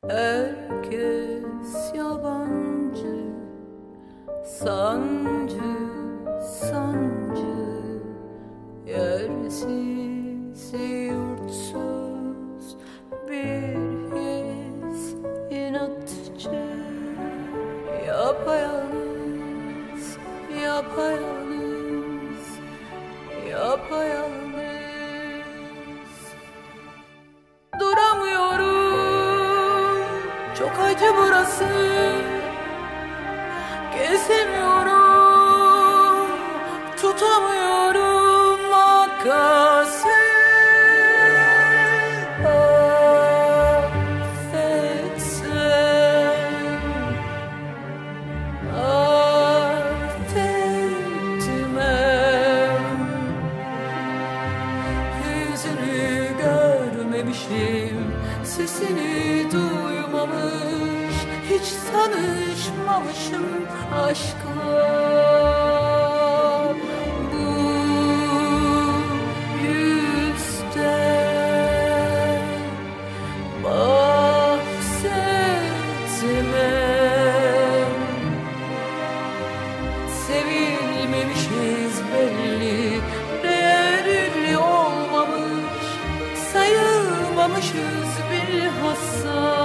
Herkes yabancı, sancı, sancı, yersiz, yurtsuz bir his inatçı, yapayalnız, yapayalnız, yapayalnız. Duramıyorum, çok acı burası. Gezemiyorum, tutamıyorum makası. Affetsem, affetmem. Yüzünü görmemişim, sesini duymamış, hiç tanışmamışım aşkla. Bu yüzden bahsetmem. Sevilmemişiz belli, değerli olmamış, sayılmamışız bilhassa.